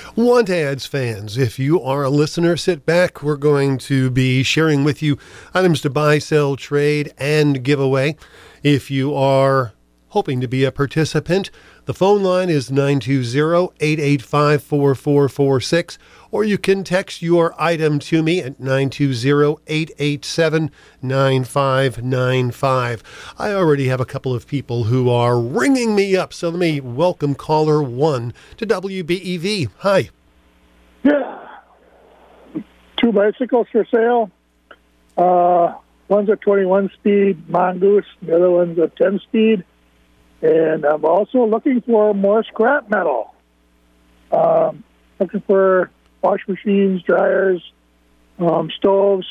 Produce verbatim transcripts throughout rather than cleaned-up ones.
Want Ads fans, if you are a listener, sit back. We're going to be sharing with you items to buy, sell, trade, and give away. If you are hoping to be a participant, the phone line is nine two zero, eight eight five, four four four six, or you can text your item to me at nine two zero, eight eight seven, nine five nine five. I already have a couple of people who are ringing me up, so let me welcome caller one to W B E V. Hi. Yeah. Two bicycles for sale. Uh, one's a twenty-one speed Mongoose, the other one's a ten speed. And I'm also looking for more scrap metal. Um, looking for wash machines, dryers, um, stoves,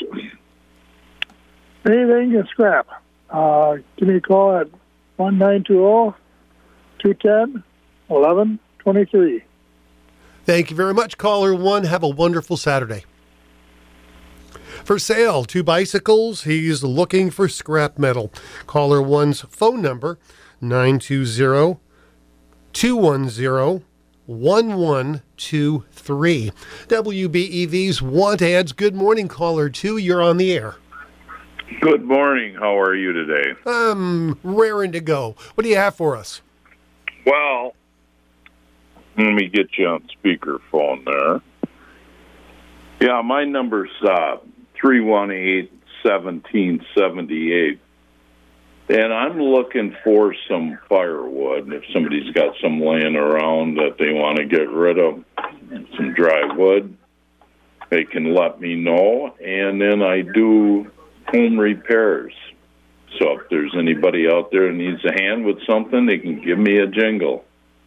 anything in scrap. Uh, give me a call at one nine two zero, two one zero, one one two three. Thank you very much, caller one. Have a wonderful Saturday. For sale, two bicycles. He's looking for scrap metal. Caller one's phone number, nine two zero, two one zero, one one two three. W B E V's Want Ads. Good morning, caller two. You're on the air. Good morning. How are you today? I'm raring to go. What do you have for us? Well, let me get you on speakerphone there. Yeah, my number's uh, three one eight, one seven seven eight. And I'm looking for some firewood. If somebody's got some laying around that they want to get rid of, some dry wood, they can let me know. And then I do home repairs. So if there's anybody out there who needs a hand with something, they can give me a jingle.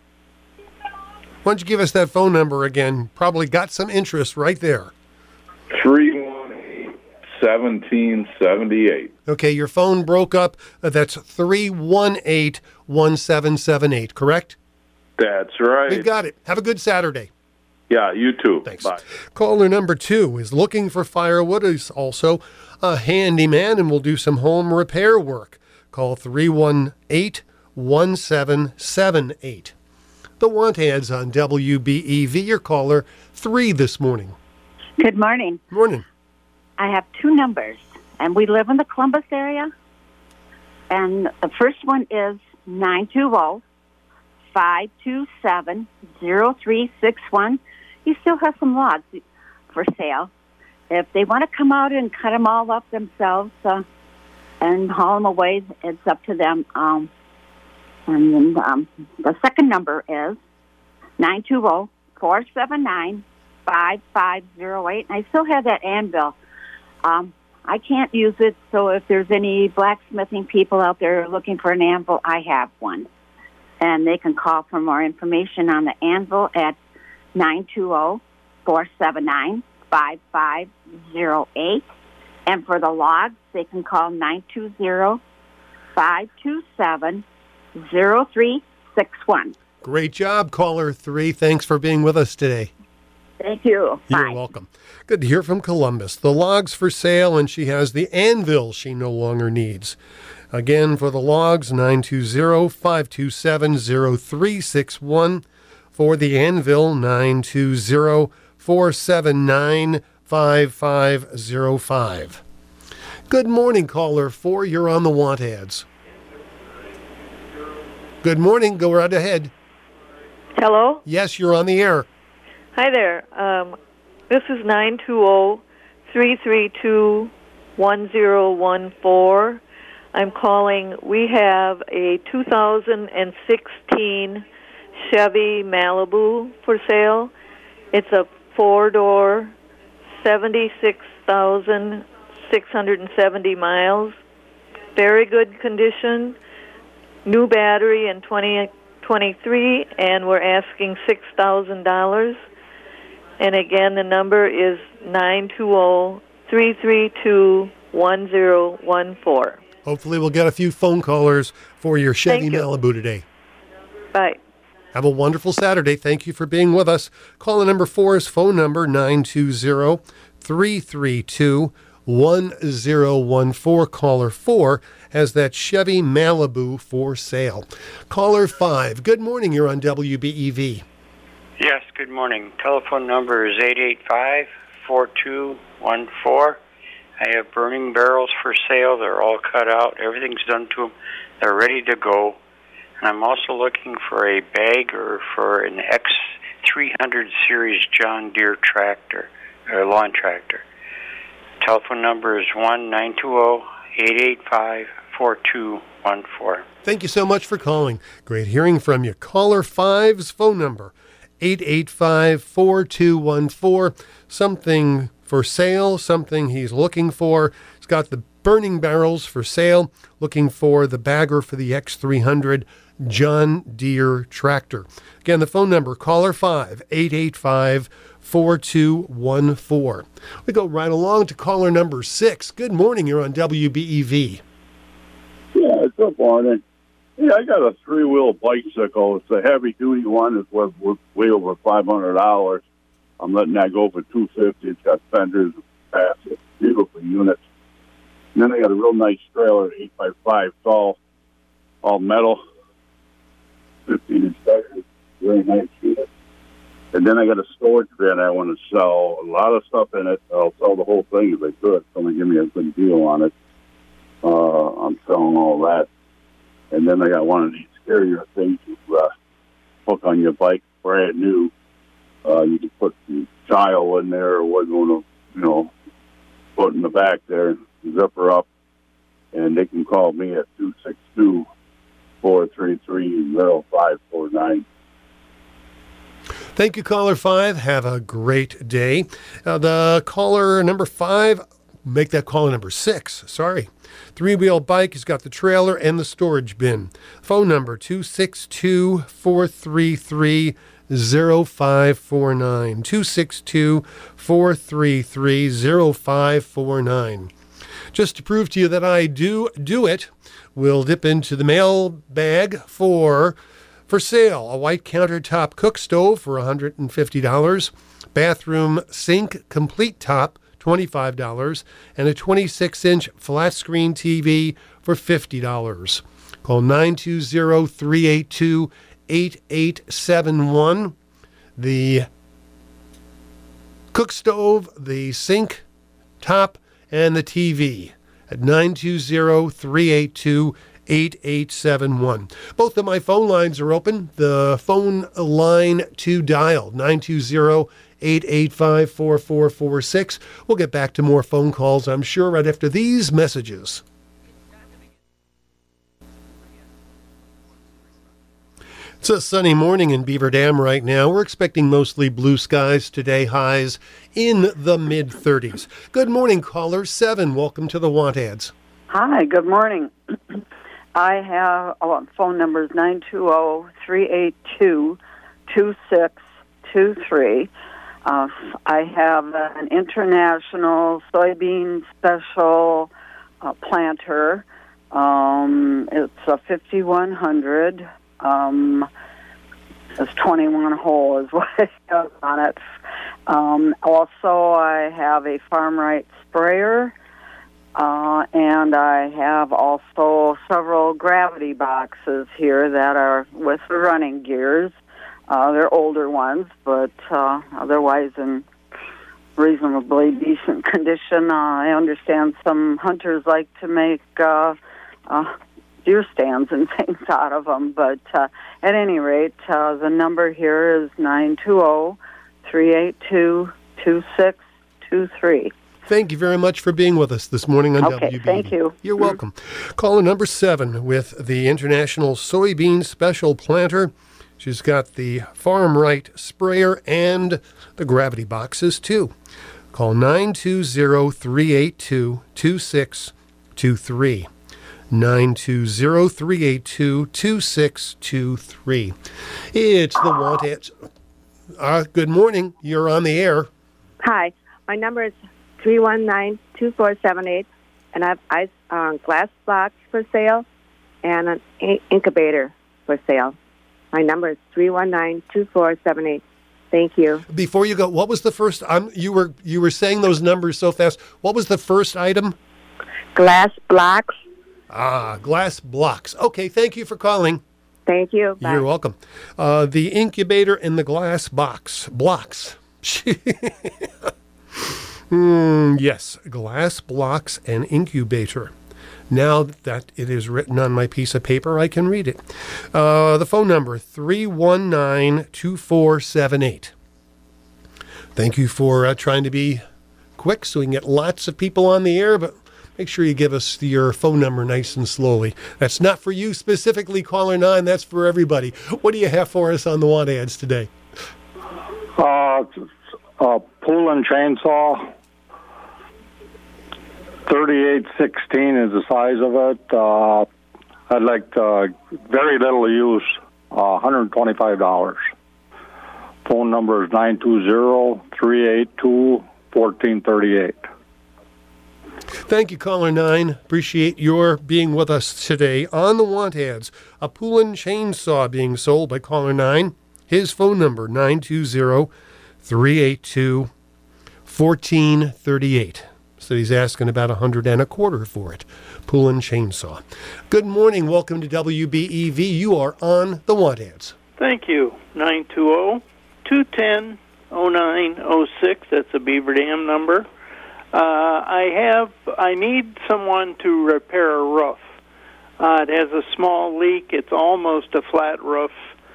Why don't you give us that phone number again? Probably got some interest right there. three one eight, one seven seven eight. Okay, your phone broke up. Uh, That's three one eight, one seven seven eight, correct? That's right. We got it. Have a good Saturday. Yeah, you too. Thanks. Bye. Caller number two is looking for firewood. He's also a handyman and will do some home repair work. Call three one eight, one seven seven eight. The Want Ads on W B E V. Your caller three this morning. Good morning. Morning. I have two numbers, and we live in the Columbus area. And the first one is nine two zero, five two seven, zero three six one. He still has some logs for sale. If they want to come out and cut them all up themselves uh, and haul them away, it's up to them. Um, and then, um, the second number is nine two zero, four seven nine, five five zero eight. And I still have that anvil. Um, I can't use it, so if there's any blacksmithing people out there looking for an anvil, I have one. And they can call for more information on the anvil at nine two zero, four seven nine, five five zero eight. And for the logs, they can call nine two zero, five two seven, zero three six one. Great job, caller three. Thanks for being with us today. Thank you. You're Bye. welcome. Good to hear from Columbus. The logs for sale, and she has the anvil she no longer needs. Again, for the logs, nine two zero, five two seven, zero three six one. For the anvil, nine two zero, four seven nine, five five zero five. Good morning, caller four. You're on the Want Ads. Good morning. Go right ahead. Hello? Yes, you're on the air. Hi there. Um, this is nine two zero, three three two, one zero one four. I'm calling. We have a two thousand sixteen Chevy Malibu for sale. It's a four-door, seventy-six thousand six hundred seventy miles. Very good condition. New battery in twenty twenty-three, and we're asking six thousand dollars. And again, the number is nine two zero, three three two, one zero one four. Hopefully we'll get a few phone callers for your Chevy Thank you. Malibu today. Bye. Have a wonderful Saturday. Thank you for being with us. Caller number four is phone number nine two zero, three three two, one zero one four. Caller four has that Chevy Malibu for sale. Caller five, good morning. You're on W B E V. Yes, good morning. Telephone number is eight eight five, four two one four. I have burning barrels for sale. They're all cut out. Everything's done to them. They're ready to go. And I'm also looking for a bagger for an X three hundred series John Deere tractor, or lawn tractor. Telephone number is one nine two zero, eight eight five, four two one four. Thank you so much for calling. Great hearing from you. Caller five's phone number, eight eight five, four two one four. Something for sale, something he's looking for. He's got the burning barrels for sale, looking for the bagger for the X three hundred John Deere tractor. Again, the phone number, caller five, eight eight five, four two one four. We go right along to caller number six. Good morning. You're on W B E V. Yeah, good morning. Yeah, I got a three-wheel bicycle. It's a heavy-duty one. It's worth way over five hundred dollars. I'm letting that go for two hundred fifty dollars. It's got fenders, passive, beautiful units. And then I got a real nice trailer, eight by five tall, all metal, fifteen inch tires, very nice unit. And then I got a storage bin I want to sell. A lot of stuff in it. I'll sell the whole thing if I could. Someone give me a good deal on it. Uh, I'm selling all that. And then I got one of these carrier things you uh, hook on your bike, brand new. Uh, you can put the tile in there or what you want to, you know, put in the back there, zip her up, and they can call me at two six two, four three three, zero five four nine. Thank you, caller five. Have a great day. Uh, the caller number five, make that caller number six. Sorry. Three-wheel bike. He's got the trailer and the storage bin. Phone number two six two, four three three, zero five four nine. two six two, four three three, zero five four nine. Just to prove to you that I do do it, we'll dip into the mail bag for for sale. A white countertop cook stove for one hundred fifty dollars. Bathroom sink complete top, twenty-five dollars, and a twenty-six inch flat screen T V for fifty dollars. Call nine two zero, three eight two, eight eight seven one. The cook stove, the sink top, and the T V at nine two zero, three eight two, eight eight seven one. Both of my phone lines are open. The phone line to dial, nine two zero, eight eight five, four four four six. We'll get back to more phone calls, I'm sure, right after these messages. It's a sunny morning in Beaver Dam right now. We're expecting mostly blue skies today, highs in the mid thirties. Good morning, caller seven. Welcome to the Want Ads. Hi, good morning. I have oh, phone numbers nine two zero, three eight two, two six two three. Uh, I have an international soybean special uh, planter. Um, it's a fifty-one hundred. Um, it's twenty-one hole is what it has on it. Um, also, I have a Farm Right sprayer, uh, and I have also several gravity boxes here that are with the running gears. Uh, they're older ones, but uh, otherwise in reasonably decent condition. Uh, I understand some hunters like to make uh, uh, deer stands and things out of them, but uh, at any rate, uh, the number here is nine two zero, three eight two, two six two three. Thank you very much for being with us this morning on okay, W B E. Thank you. You're welcome. Caller number seven with the International Soybean Special Planter. She's got the Farm Right sprayer and the gravity boxes, too. Call nine two zero, three eight two, two six two three. nine two zero, three eight two, two six two three. It's the Want Ads. Uh, good morning. You're on the air. Hi. My number is three one nine, two four seven eight, and I have ice uh, glass box for sale and an in- incubator for sale. My number is three one nine, two four seven eight. Thank you. Before you go, what was the first? Um, you were you were saying those numbers so fast. What was the first item? Glass blocks. Ah, glass blocks. Okay, thank you for calling. Thank you. Bye. You're welcome. Uh, the incubator in the glass box. Blocks. mm, yes, glass blocks and incubator. Now that it is written on my piece of paper, I can read it. Uh, the phone number, three one nine, two four seven eight. Thank you for uh, trying to be quick so we can get lots of people on the air, but make sure you give us your phone number nice and slowly. That's not for you specifically, caller nine. That's for everybody. What do you have for us on the want ads today? Uh, uh Poulan chainsaw. thirty-eight sixteen is the size of it. Uh, I'd like uh, very little use, uh, one hundred twenty-five dollars. Phone number is nine two zero, three eight two, one four three eight. Thank you, caller nine. Appreciate your being with us today on the want ads. A Poulan chainsaw being sold by caller nine. His phone number, nine two zero, three eight two, one four three eight. So he's asking about a hundred and a quarter for it. Poulan chainsaw. Good morning. Welcome to W B E V. You are on the want ads. Thank you. nine two zero, two one zero, zero nine zero six. That's a Beaver Dam number. Uh, I have. I need someone to repair a roof. Uh, it has a small leak. It's almost a flat roof.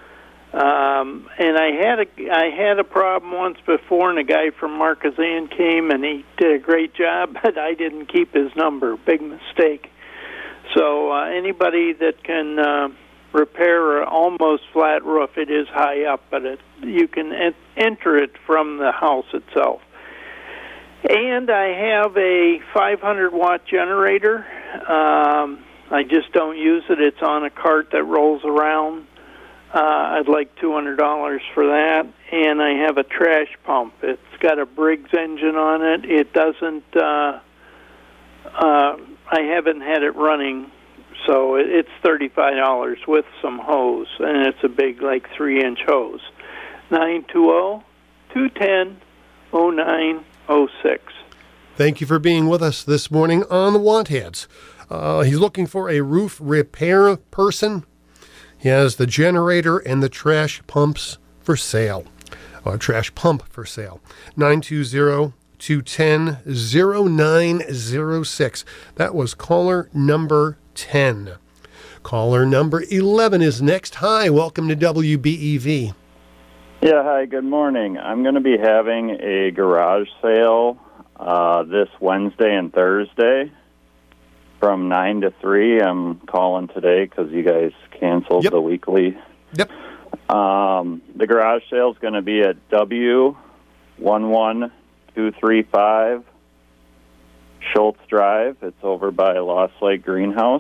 Um, and I had a I had a problem once before, and a guy from Marquezan came, and he did a great job, but I didn't keep his number. Big mistake. So uh, anybody that can uh, repair an almost flat roof, it is high up, but it, you can en- enter it from the house itself. And I have a five hundred watt generator. Um, I just don't use it. It's on a cart that rolls around. Uh, I'd like two hundred dollars for that. And I have a trash pump. It's got a Briggs engine on it. It doesn't, uh, uh, I haven't had it running, so it, it's thirty-five dollars with some hose. And it's a big, like, three inch hose. nine two zero, two one zero, zero nine zero six. Thank you for being with us this morning on the want ads. Uh, he's looking for a roof repair person. He has the generator and the trash pumps for sale. Or trash pump for sale. nine two zero, two one zero, zero nine zero six. That was caller number ten. Caller number eleven is next. Hi, welcome to W B E V. Yeah, hi, good morning. I'm going to be having a garage sale uh, this Wednesday and Thursday from nine to three. I'm calling today because you guys canceled yep. the weekly. Yep. Um, the garage sale is going to be at W one one two three five Schultz Drive. It's over by Lost Lake Greenhouse.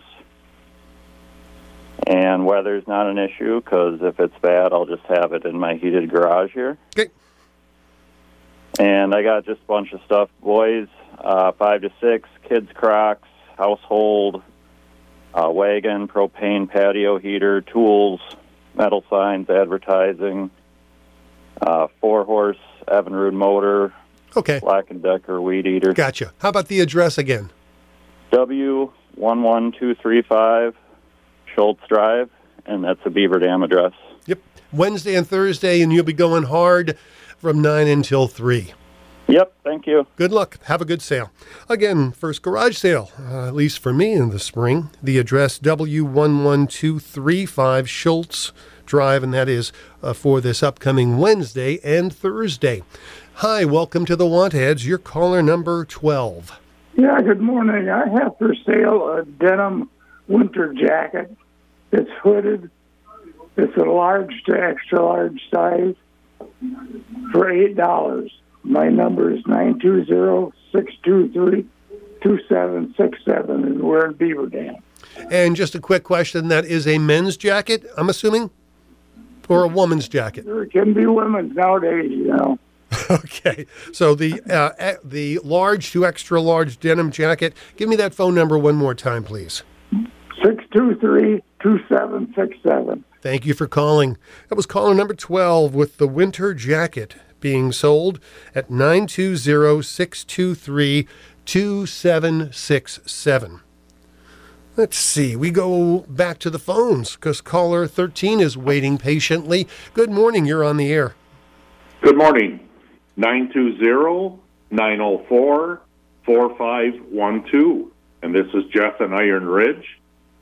And weather's not an issue because if it's bad, I'll just have it in my heated garage here. Okay. And I got just a bunch of stuff. Boys, uh, five to six, kids' Crocs, household, uh, wagon, propane patio heater, tools, metal signs, advertising, uh, four-horse Evinrude motor, okay. Black and Decker weed eater. Gotcha. How about the address again? W one one two three five Schultz Drive, and that's a Beaver Dam address. Yep. Wednesday and Thursday, and you'll be going hard from nine until three. Yep, thank you. Good luck. Have a good sale. Again, first garage sale, uh, at least for me in the spring. The address W one one two three five Schultz Drive, and that is uh, for this upcoming Wednesday and Thursday. Hi, welcome to the Want Ads. Your caller number twelve. Yeah, good morning. I have for sale a denim winter jacket. It's hooded. It's a large to extra large size for eight dollars. My number is nine two zero, six two three, two seven six seven, and we're in Beaver Dam. And just a quick question, that is a men's jacket, I'm assuming? Or a woman's jacket? There can be women's nowadays, you know. Okay, so the uh, the large to extra large denim jacket, give me that phone number one more time, please. six two three, two seven six seven. Thank you for calling. That was caller number twelve with the winter jacket being sold at nine two zero, six two three, two seven six seven. Let's see. We go back to the phones because caller thirteen is waiting patiently. Good morning. You're on the air. Good morning. nine two zero, nine zero four, four five one two. And this is Jeff in Iron Ridge.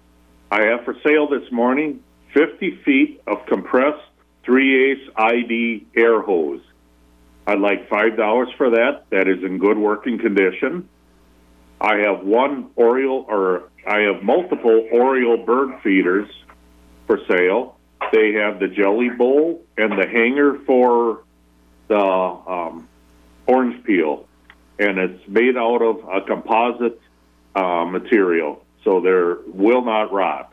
I have for sale this morning fifty feet of compressed three eighths I D air hose. I'd like five dollars for that. That is in good working condition. I have one Oriole, or I have multiple Oriole bird feeders for sale. They have the jelly bowl and the hanger for the um, orange peel, and it's made out of a composite uh, material, so they will not rot.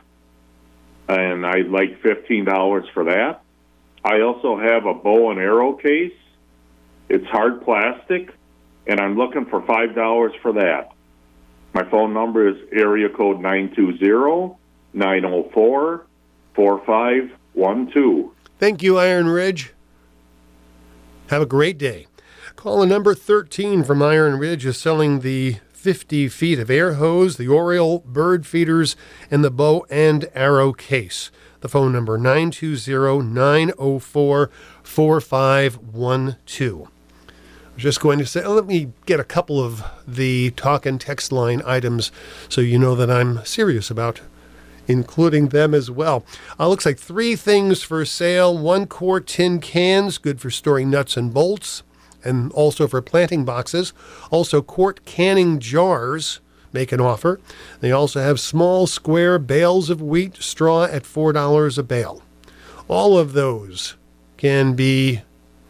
And I'd like fifteen dollars for that. I also have a bow and arrow case. It's hard plastic, and I'm looking for five dollars for that. My phone number is area code nine two zero, nine zero four, four five one two. Thank you, Iron Ridge. Have a great day. Caller number thirteen from Iron Ridge is selling the fifty feet of air hose, the Oriole bird feeders, and the bow and arrow case. The phone number nine two zero, nine zero four, four five one two. I was just going to say, let me get a couple of the talk and text line items so you know that I'm serious about including them as well. Uh, looks like three things for sale. One quart tin cans, good for storing nuts and bolts, and also for planting boxes. Also quart canning jars make an offer. They also have small square bales of wheat straw at four dollars a bale. All of those can be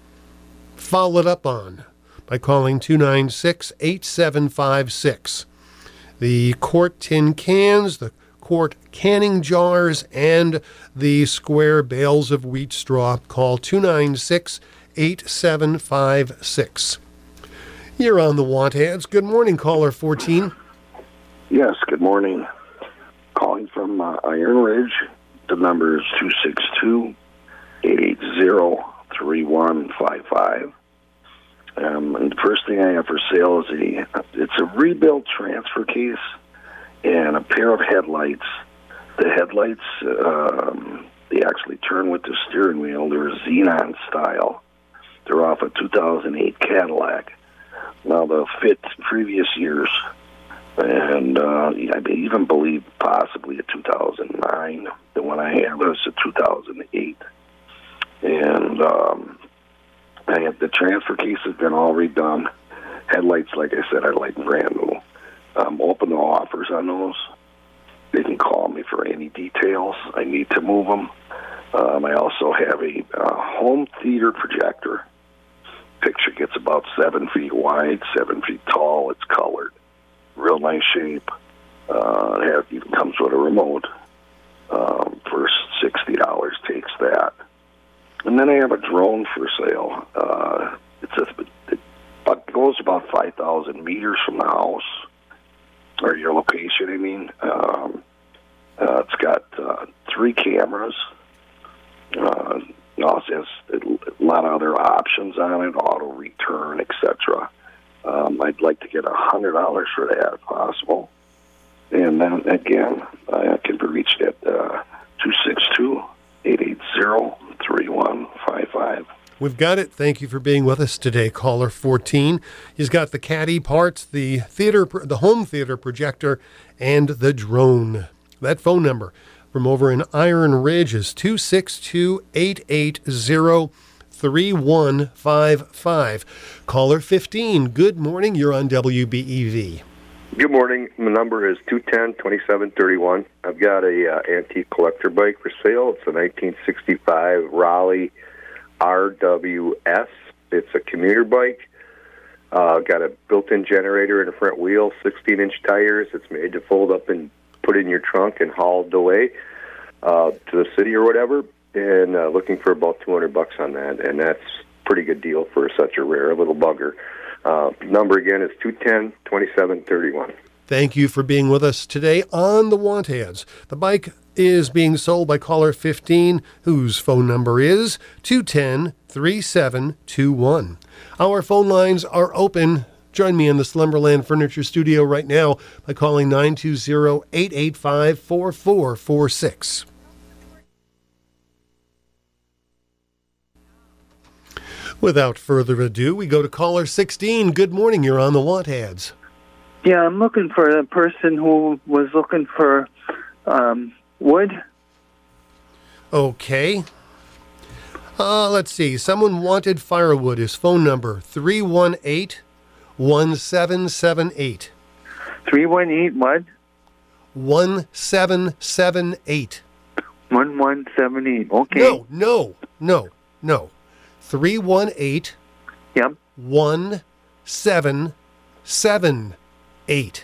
followed up on by calling two nine six, eight seven five six. The quart tin cans, the quart canning jars, and the square bales of wheat straw. Call two nine six, eight seven five six. You're on the Want Ads. Good morning, caller fourteen. Yes, good morning. Calling from uh, Iron Ridge. The number is two six two, eight eight zero, three one five five. Um, and the first thing I have for sale is a, it's a rebuilt transfer case and a pair of headlights. The headlights, um, they actually turn with the steering wheel. They're Xenon style. They're off a two thousand eight Cadillac. Now, they'll fit previous years, and uh, I even believe possibly a two thousand nine. The one I have is a two thousand eight. And um, I have the transfer case has been all redone. Headlights, like I said, I like brand new. Um, open the offers on those. They can call me for any details. I need to move them. Um, I also have a uh, home theater projector. Picture gets about seven feet wide, seven feet tall. It's colored. Real nice shape. Uh, it has, even comes with a remote. Um, for sixty dollars takes that. And then I have a drone for sale. Uh, it's a, it goes about five thousand meters from the house, or your location, I mean. Um, uh, it's got uh, three cameras. Uh, it also has a lot of other options on it, auto return, et cetera. Um, I'd like to get one hundred dollars for that if possible. And then, again, I can be reached at uh, two six two, eight eight zero, three one five five. We've got it. Thank you for being with us today, caller fourteen. He's got the caddy parts, the theater, the home theater projector, and the drone. That phone number from over in Iron Ridge is two six two, eight eight zero, three one five five. Caller fifteen, good morning. You're on W B E V. Good morning. My number is two one zero, two seven three one. I've got a uh, antique collector bike for sale. It's a nineteen sixty-five Raleigh R W S. It's a commuter bike. Uh, got a built-in generator and a front wheel, sixteen-inch tires. It's made to fold up and put in your trunk and hauled away uh, to the city or whatever. And uh, looking for about two hundred bucks on that, and that's a pretty good deal for such a rare little bugger. Uh, number again is two one zero, two seven three one. Thank you for being with us today on the Want Ads. The bike is being sold by caller fifteen, whose phone number is two one zero, three seven two one. Our phone lines are open Join me in the Slumberland Furniture Studio right now by calling nine two zero, eight eight five, four four four six. Without further ado, we go to caller sixteen. Good morning. You're on the Want Ads. Yeah, I'm looking for a person who was looking for um, wood. Okay. Uh, let's see. Someone wanted firewood. His phone number, three one eight, one seven seven eight. three one eight what? one seven seven eight. one one seven eight. Okay. No, no, no, no. three one eight. Yep. one seven seven eight.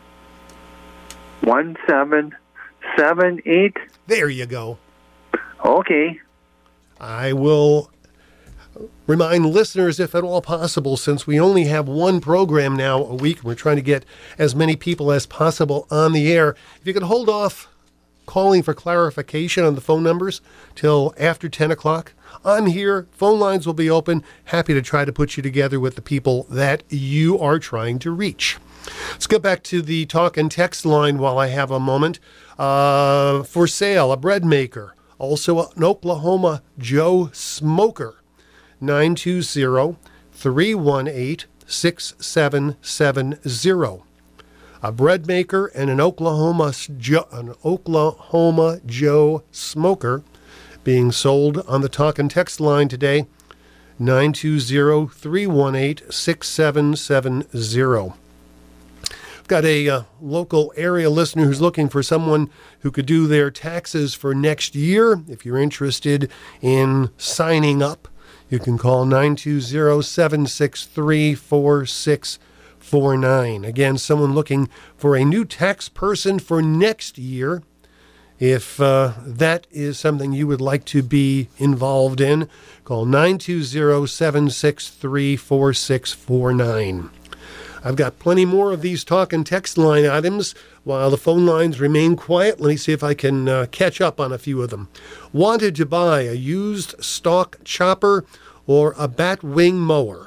one seven seven eight. There you go. Okay. I will remind listeners, if at all possible, since we only have one program now a week, and we're trying to get as many people as possible on the air, if you could hold off calling for clarification on the phone numbers till after ten o'clock. I'm here. Phone lines will be open. Happy to try to put you together with the people that you are trying to reach. Let's go back to the talk and text line while I have a moment. Uh, for sale, a bread maker. Also an Oklahoma Joe smoker. nine two zero, three one eight, six seven seven zero. A bread maker and an Oklahoma Joe, an Oklahoma Joe smoker being sold on the talk and text line today. nine two zero, three one eight, six seven seven zero. I've got a uh, local area listener who's looking for someone who could do their taxes for next year. If you're interested in signing up, you can call nine two zero, seven six three, four six four nine. Again, someone looking for a new tax person for next year. If uh, that is something you would like to be involved in, call nine two zero, seven six three, four six four nine. I've got plenty more of these talk and text line items while the phone lines remain quiet. Let me see if I can uh, catch up on a few of them. Wanted to buy a used stalk chopper or a batwing mower.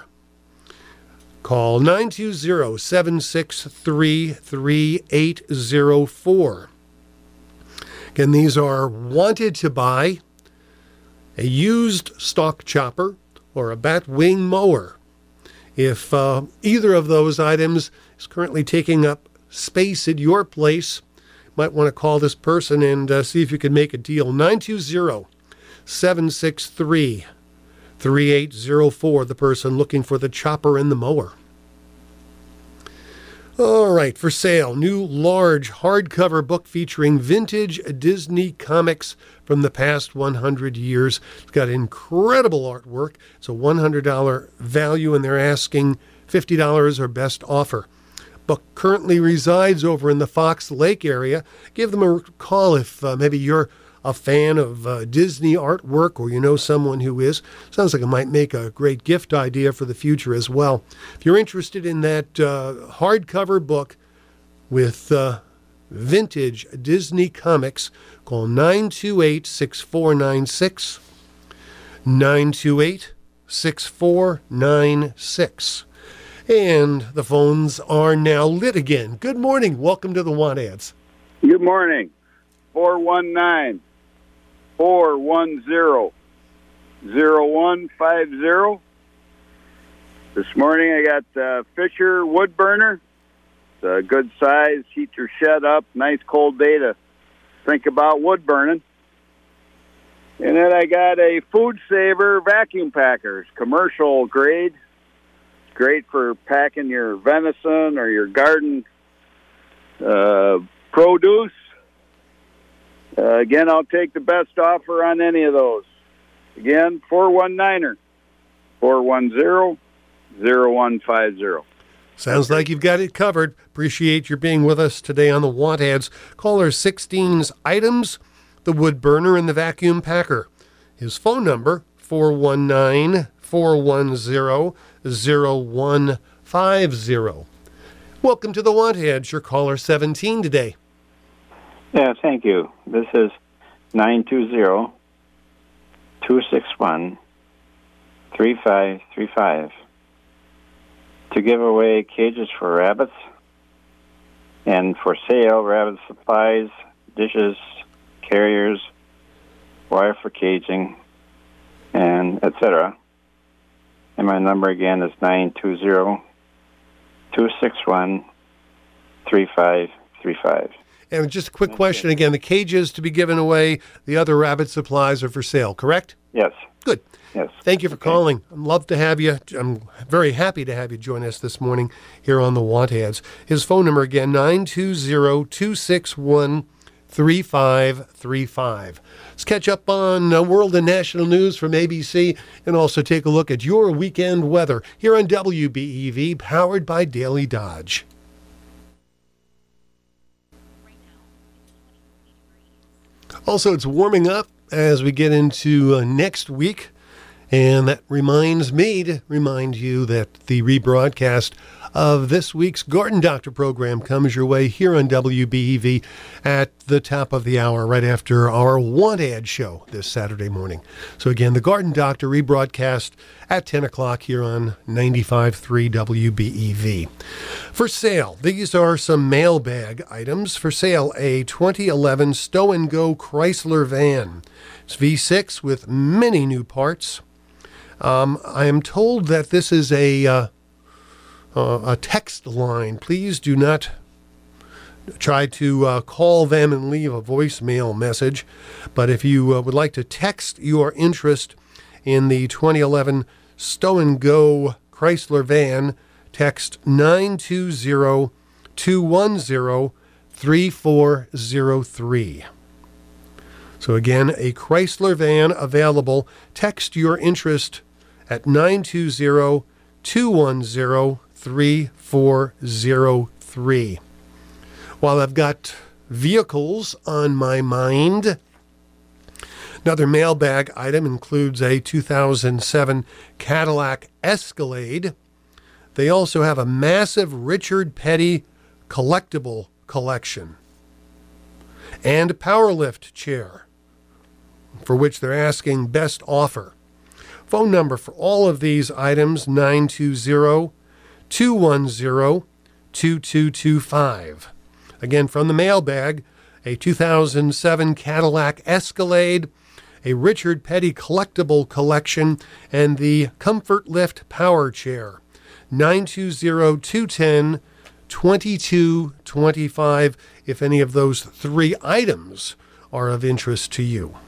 Call nine two zero, seven six three, three eight zero four. Again, these are wanted to buy a used stalk chopper or a batwing mower. If uh, either of those items is currently taking up space at your place, you might want to call this person and uh, see if you can make a deal. nine two zero, seven six three, three eight zero four, the person looking for the chopper and the mower. All right, for sale, new large hardcover book featuring vintage Disney comics from the past one hundred years. It's got incredible artwork. It's a one hundred dollars value, and they're asking fifty dollars or best offer. Book currently resides over in the Fox Lake area. Give them a call if uh, maybe you're a fan of uh, Disney artwork or you know someone who is. Sounds like it might make a great gift idea for the future as well. If you're interested in that uh, hardcover book with uh, vintage Disney comics, call nine two eight, six four nine six, nine two eight, six four nine six. And the phones are now lit again. Good morning. Welcome to the Want Ads. Good morning. four one nine, four one zero, zero one five zero. This morning I got uh, Fisher wood burner. It's a good size. Heat your shed up. Nice cold day to think about wood burning. And then I got a Food Saver vacuum packer, commercial grade. Great for packing your venison or your garden uh, produce. Uh, again, I'll take the best offer on any of those. Again, four one nine, four one zero, zero one five zero. Sounds like you've got it covered. Appreciate your being with us today on the Want Ads. Caller sixteen's items, the wood burner and the vacuum packer. His phone number, four one nine, four one zero, zero one five zero. Welcome to the Want Ads. Your caller seventeen today. Yeah, thank you. This is nine two zero, two six one, three five three five. to give away cages for rabbits, and for sale, rabbit supplies, dishes, carriers, wire for caging, and et cetera. And my number again is nine two zero, two six one, three five three five. And just a quick question again, the cages to be given away, the other rabbit supplies are for sale, correct? Yes. Good. Yes. Thank you for calling. I'd love to have you. I'm very happy to have you join us this morning here on the Want Ads. His phone number again, nine two zero, two six one, three five three five. Let's catch up on uh, world and national news from A B C and also take a look at your weekend weather here on W B E V, powered by Daily Dodge. Also, it's warming up as we get into uh, next week. And that reminds me to remind you that the rebroadcast of this week's Garden Doctor program comes your way here on W B E V at the top of the hour, right after our Want Ad show this Saturday morning. So again, the Garden Doctor rebroadcast at ten o'clock here on ninety-five point three W B E V. For sale, these are some mailbag items. For sale, a twenty eleven Stow and Go Chrysler van. It's V six with many new parts. Um, I am told that this is a uh, uh, a text line. Please do not try to uh, call them and leave a voicemail message. But if you uh, would like to text your interest in the twenty eleven Stow and Go Chrysler van, text nine two zero, two one zero, three four zero three. So again, a Chrysler van available. Text your interest at nine two zero, two one zero, three four zero three. While I've got vehicles on my mind, another mailbag item includes a two thousand seven Cadillac Escalade. They also have a massive Richard Petty collectible collection and a Powerlift chair, for which they're asking best offer. Phone number for all of these items, nine two zero, two one zero, two two two five. Again, from the mailbag, a two thousand seven Cadillac Escalade, a Richard Petty collectible collection, and the Comfort Lift power chair. nine two zero, two one zero, two two two five if any of those three items are of interest to you.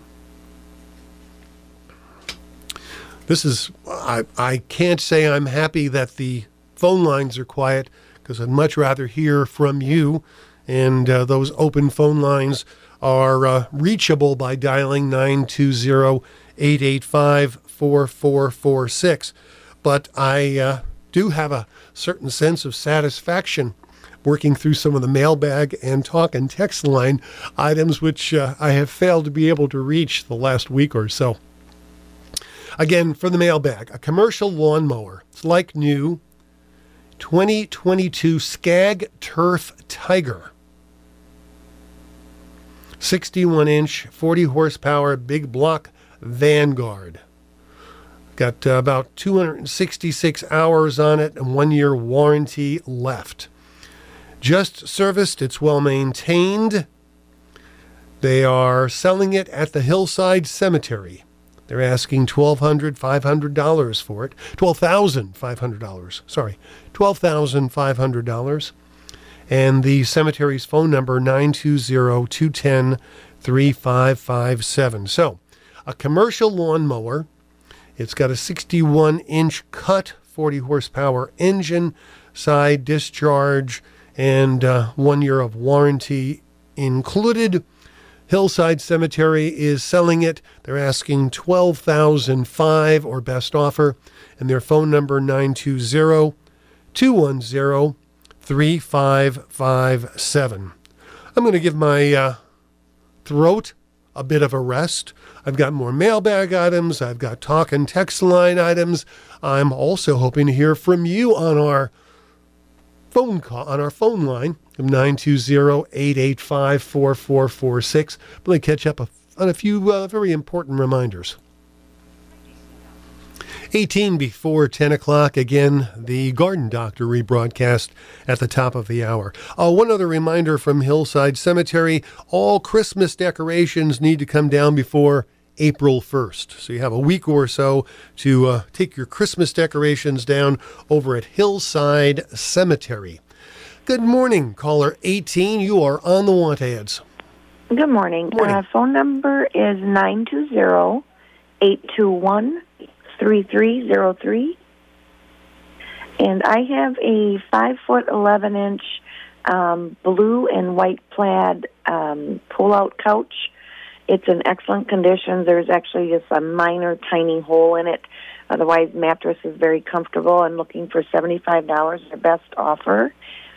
This is, I, I can't say I'm happy that the phone lines are quiet, because I'd much rather hear from you. And uh, those open phone lines are uh, reachable by dialing nine two zero, eight eight five, four four four six. But I uh, do have a certain sense of satisfaction working through some of the mailbag and talk and text line items, which uh, I have failed to be able to reach the last week or so. Again, for the mailbag, a commercial lawnmower. It's like new, twenty twenty-two Skag Turf Tiger. sixty-one inch, forty horsepower, big block Vanguard. Got uh, about two hundred sixty-six hours on it and one year warranty left. Just serviced, it's well maintained. They are selling it at the Hillside Cemetery. They're asking twelve hundred dollars, five hundred dollars for it. twelve thousand five hundred dollars. Sorry, twelve thousand five hundred dollars. And the cemetery's phone number, nine two zero, two one zero, three five five seven. So, a commercial lawnmower. It's got a sixty-one inch cut, forty horsepower engine, side discharge, and uh, one year of warranty included. Hillside Cemetery is selling it. They're asking twelve thousand five dollars or best offer, and their phone number nine two zero, two one zero, three five five seven. I'm going to give my uh, throat a bit of a rest. I've got more mailbag items. I've got talk and text line items. I'm also hoping to hear from you on our phone call, on our phone line of nine two zero, eight eight five, four four four six. I'm going to catch up a, on a few uh, very important reminders. eighteen before ten o'clock. Again, the Garden Doctor rebroadcast at the top of the hour. Uh, one other reminder from Hillside Cemetery, all Christmas decorations need to come down before April first. So you have a week or so to uh, take your Christmas decorations down over at Hillside Cemetery. Good morning, caller eighteen. You are on the want ads. Good morning. morning. Uh, phone number is nine two zero, eight two one, three three zero three. And I have a five foot eleven inch um, blue and white plaid um, pull out couch. It's in excellent condition. There's actually just a minor tiny hole in it. Otherwise, mattress is very comfortable. I'm looking for seventy-five dollars, their best offer.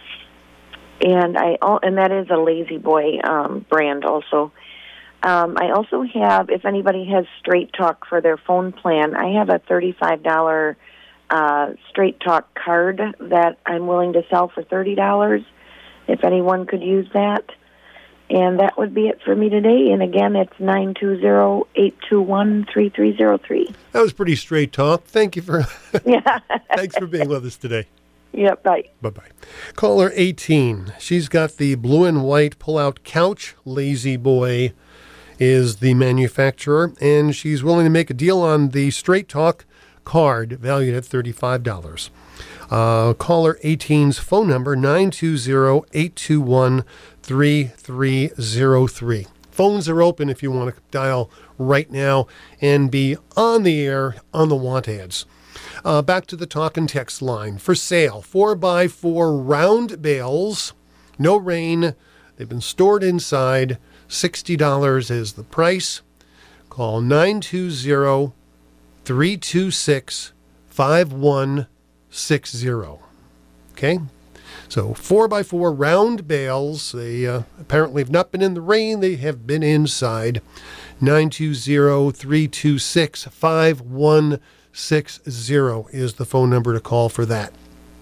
And I and that is a Lazy Boy um, brand also. Um, I also have, if anybody has Straight Talk for their phone plan, I have a thirty-five dollars uh, Straight Talk card that I'm willing to sell for thirty dollars, if anyone could use that. And that would be it for me today. And again, it's nine two zero, eight two one, three three zero three. That was pretty straight talk. Thank you for yeah. Thanks for being with us today. Yep, bye. Bye-bye. Caller eighteen. She's got the blue and white pull-out couch. Lazy Boy is the manufacturer, and she's willing to make a deal on the Straight Talk card valued at thirty-five dollars. Uh, caller eighteen's phone number, nine two zero, eight two one, three three zero three. Phones are open if you want to dial right now and be on the air on the want ads. Uh, back to the talk and text line. For sale, four by four round bales, no rain. They've been stored inside. sixty dollars is the price. Call nine two zero, three two six, five one six zero. Okay? So four by four round bales. They uh, apparently have not been in the rain. They have been inside. nine two zero, three two six, five one six zero is the phone number to call for that.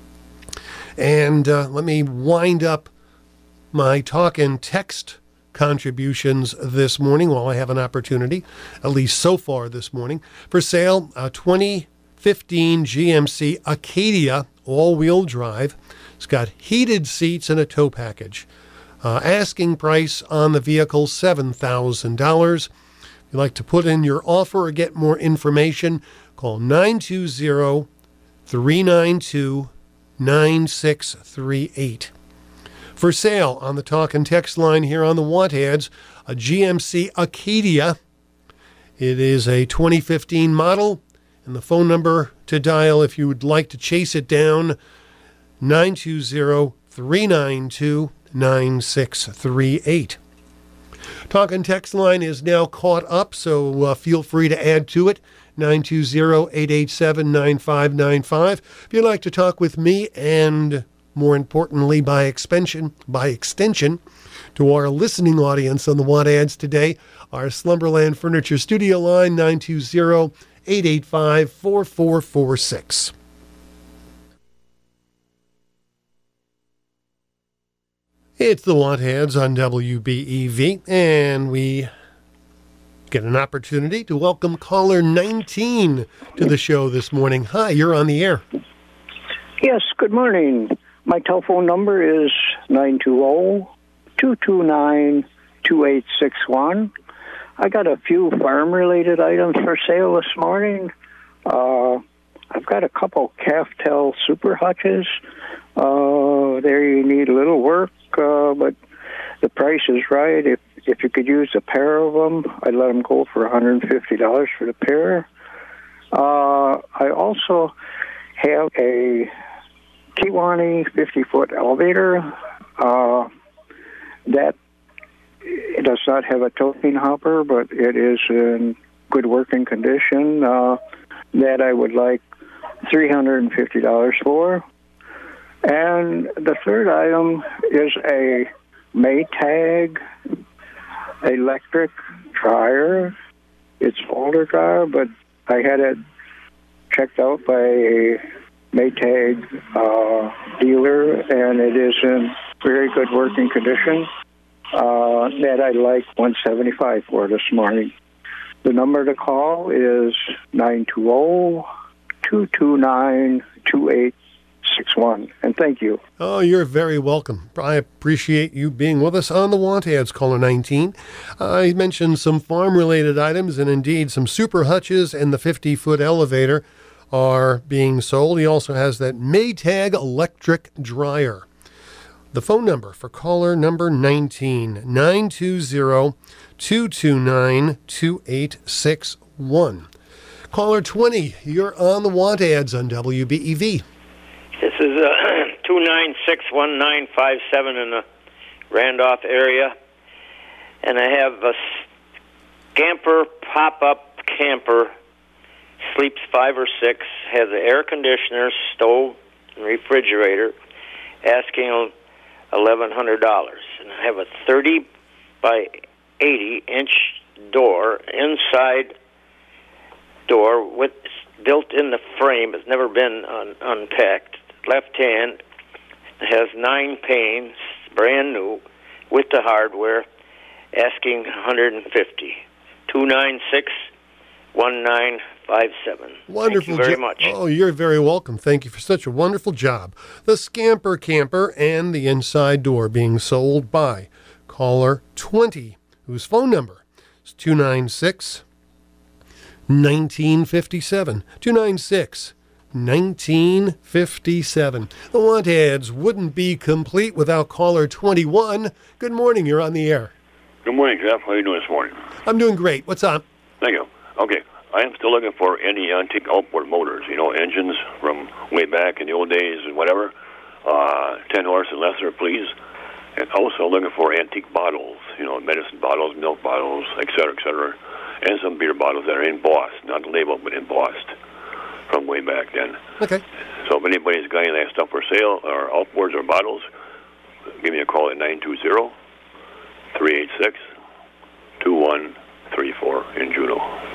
And uh, let me wind up my talk and text contributions this morning while I have an opportunity, at least so far this morning. For sale, a twenty fifteen G M C Acadia all-wheel drive. It's got heated seats and a tow package. Uh, asking price on the vehicle, seven thousand dollars. If you'd like to put in your offer or get more information, call nine two zero, three nine two, nine six three eight. For sale on the talk and text line here on the want ads, a G M C Acadia. It is a twenty fifteen model, and the phone number to dial if you would like to chase it down, nine two zero, three nine two, nine six three eight. Talk and text line is now caught up, so uh, feel free to add to it, nine two zero, eight eight seven, nine five nine five. If you'd like to talk with me and, more importantly, by extension, by extension, to our listening audience on the Want Ads today, our Slumberland Furniture Studio line, nine two zero, eight eight five, four four four six. It's the Want Ads on W B E V, and we get an opportunity to welcome caller nineteen to the show this morning. Hi, you're on the air. Yes, good morning. My telephone number is nine two zero, two two nine, two eight six one. I got a few farm-related items for sale this morning. Uh, I've got a couple Calf-Tel Super Hutches. Uh, they need a little work, uh, but the price is right. If if you could use a pair of them, I'd let them go for one hundred fifty dollars for the pair. Uh, I also have a Kiwani fifty-foot elevator. Uh, that it does not have a toting hopper, but it is in good working condition. Uh, that I would like three hundred fifty dollars for. And the third item is a Maytag electric dryer. It's older dryer, but I had it checked out by a Maytag uh, dealer, and it is in very good working condition. Uh, that I'd like one hundred seventy-five dollars for this morning. The number to call is nine two zero, two two nine, two eight six one. And thank you. Oh, you're very welcome. I appreciate you being with us on the Want Ads, caller nineteen. Uh, he mentioned some farm-related items, and indeed some super hutches and the fifty-foot elevator are being sold. He also has that Maytag electric dryer. The phone number for caller number nineteen, nine two zero, two two nine, two eight six one. Caller twenty, you're on the Want Ads on W B E V. This is uh, two nine six one nine five seven in the Randolph area. And I have a Scamper pop-up camper, sleeps five or six, has an air conditioner, stove, and refrigerator, asking eleven hundred dollars. And I have a thirty by eighty inch door, inside door, with built in the frame. It's never been un, unpacked. Left hand, has nine panes, brand new, with the hardware, asking one hundred fifty. two nine six, one nine five seven. Wonderful. Thank you very jo- much. Oh, you're very welcome. Thank you for such a wonderful job. The Scamper Camper and the inside door being sold by caller twenty, whose phone number is two nine six, one nine five seven. two nine six, one nine five seven. The Want Ads wouldn't be complete without caller twenty-one. Good morning. You're on the air. Good morning, Jeff. How are you doing this morning? I'm doing great. What's up? Thank you. Okay. I am still looking for any antique outboard motors, you know, engines from way back in the old days and whatever. Uh, ten horse and lesser, please. And also looking for antique bottles, you know, medicine bottles, milk bottles, et cetera, et cetera. And some beer bottles that are embossed, not labeled, but embossed from way back then. Okay. So if anybody's got any of that stuff for sale, or outboards or bottles, give me a call at nine two zero, three eight six, two one three four in Juneau.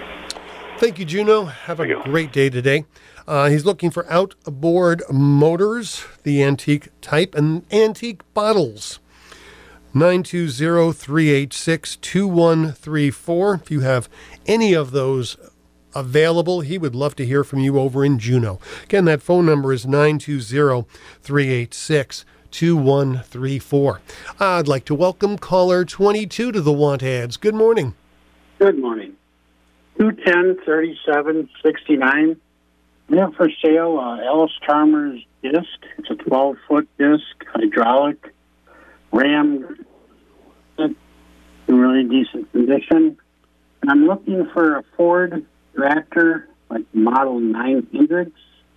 Thank you, Juno. Have a great day today. Uh, he's looking for outboard motors, the antique type, and antique bottles. nine two zero, three eight six, two one three four. If you have any of those available, he would love to hear from you over in Juneau. Again, that phone number is nine two zero, three eight six, two one three four. I'd like to welcome caller twenty-two to the Want Ads. Good morning. Good morning. two ten, thirty-seven, sixty-nine. We have for sale uh, Ellis Chalmers disc. It's a twelve-foot disc, hydraulic, ram, in really decent condition. And I'm looking for a Ford tractor, like model nine hundred,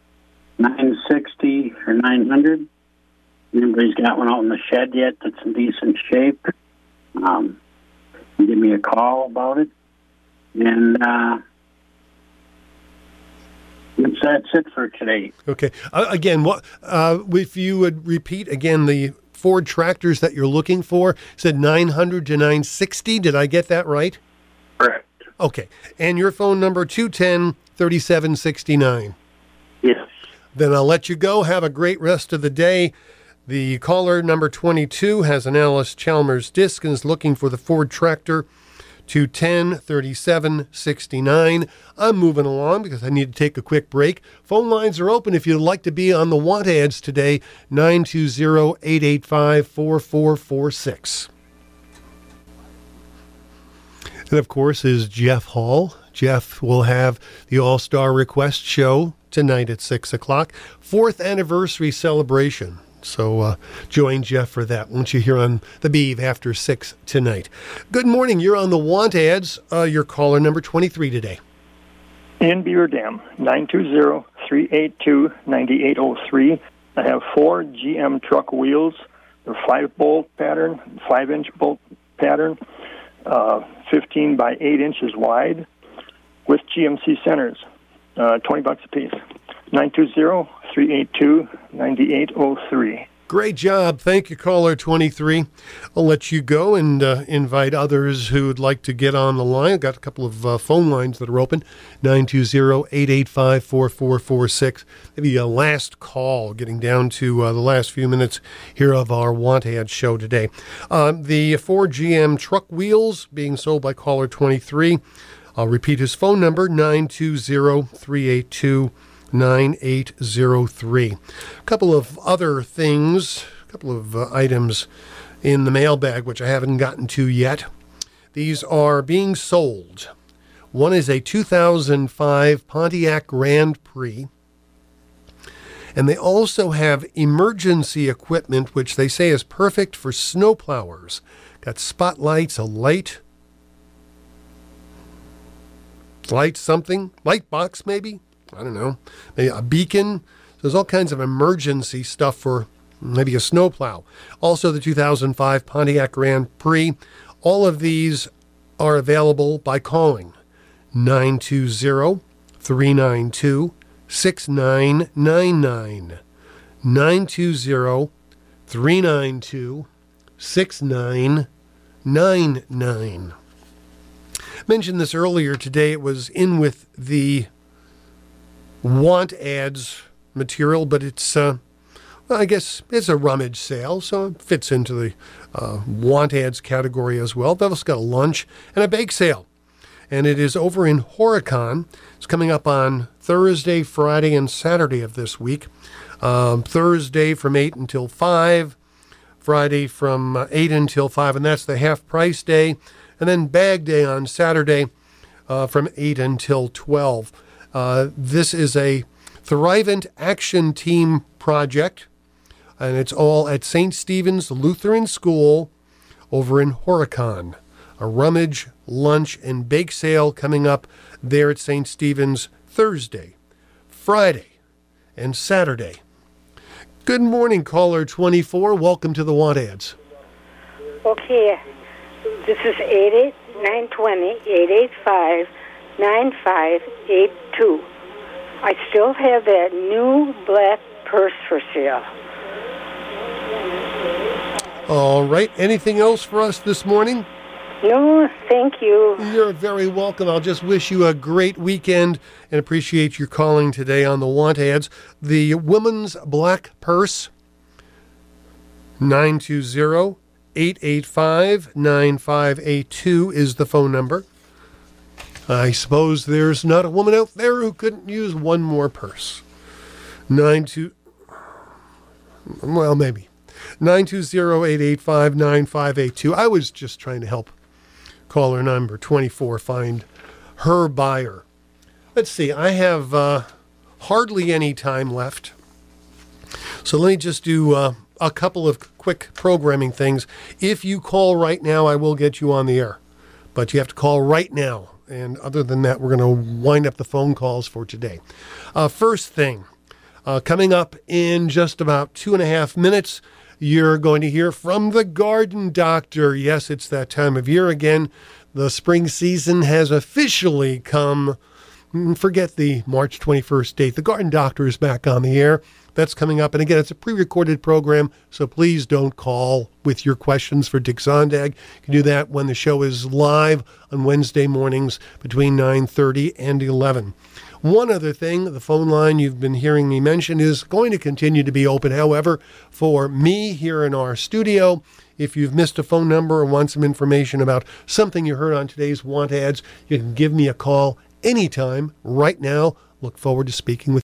nine sixty or nine hundred. Anybody's got one out in the shed yet that's in decent shape? Um, give me a call about it. And uh, that's it for today. Okay. Uh, again, what uh, if you would repeat again the Ford tractors that you're looking for? Said nine hundred to nine sixty. Did I get that right? Correct. Okay. And your phone number two one zero, three seven six nine. Yes. Then I'll let you go. Have a great rest of the day. The caller number twenty-two has an Ellis Chalmers disc and is looking for the Ford tractor. two one zero, three seven six nine. I'm moving along because I need to take a quick break. Phone lines are open if you'd like to be on the Want Ads today, nine two zero, eight eight five, four four four six. And of course is Jeff Hall. Jeff will have the All-Star Request show tonight at six o'clock. Fourth anniversary celebration. So uh, join Jeff for that, won't you, here on the Beeve after six tonight. Good morning. You're on the Want Ads. Uh, your caller number twenty-three today. In Beaver Dam, nine two zero, three eight two, nine eight zero three. I have four G M truck wheels. They're five-bolt pattern, five-inch bolt pattern, uh, fifteen by eight inches wide, with G M C centers, uh, twenty bucks a piece. nine two zero, three eight two, nine eight zero three. Great job. Thank you, caller twenty-three. I'll let you go and uh, invite others who would like to get on the line. I've got a couple of uh, phone lines that are open, nine two zero, eight eight five, four four four six. Maybe a last call, getting down to uh, the last few minutes here of our Want Ad show today. Uh, the Ford G M truck wheels being sold by caller twenty-three. I'll repeat his phone number, nine two zero, three eight two, nine eight zero three. A couple of other things, a couple of uh, items in the mailbag which I haven't gotten to yet. These are being sold. One is a two thousand five Pontiac Grand Prix. And they also have emergency equipment, which they say is perfect for snowplowers. Got spotlights, a light, light something, light box maybe, I don't know, maybe a beacon. So there's all kinds of emergency stuff for maybe a snowplow. Also the two thousand five Pontiac Grand Prix. All of these are available by calling nine two zero, three nine two, six nine nine nine. nine two zero, three nine two, six nine nine nine. Mentioned this earlier today. It was in with the want ads material, but it's, uh, well, I guess it's a rummage sale, so it fits into the uh, want ads category as well. They've also got a lunch and a bake sale, and it is over in Horicon. It's coming up on Thursday, Friday, and Saturday of this week. Um, Thursday from eight until five, Friday from uh, eight until five, and that's the half-price day. And then bag day on Saturday uh, from eight until twelve. Uh, this is a Thrivent Action Team project, and it's all at Saint Stephen's Lutheran School over in Horicon. A rummage, lunch, and bake sale coming up there at Saint Stephen's Thursday, Friday, and Saturday. Good morning, caller twenty-four. Welcome to the Want Ads. Okay. This is eight eight nine two zero, eight eight five, nine five eight two. I still have that new black purse for sale. All right. Anything else for us this morning? No, thank you. You're very welcome. I'll just wish you a great weekend and appreciate your calling today on the Want Ads. The woman's black purse, nine two zero, eight eight five, nine five eight two is the phone number. I suppose there's not a woman out there who couldn't use one more purse. Nine two, well, maybe. nine two zero, eight eight five, nine five eight two. I was just trying to help caller number twenty-four find her buyer. Let's see, I have uh, hardly any time left. So let me just do uh, a couple of quick programming things. If you call right now, I will get you on the air. But you have to call right now. And other than that, we're going to wind up the phone calls for today. Uh, first thing, uh, coming up in just about two and a half minutes, you're going to hear from the Garden Doctor. Yes, it's that time of year again. The spring season has officially come. Forget the March twenty-first date. The Garden Doctor is back on the air. That's coming up. And again, it's a pre-recorded program, so please don't call with your questions for Dick Zondag. You can do that when the show is live on Wednesday mornings between nine thirty and eleven. One other thing, the phone line you've been hearing me mention is going to continue to be open. However, for me here in our studio, if you've missed a phone number or want some information about something you heard on today's Want Ads, you can give me a call anytime right now. Look forward to speaking with you.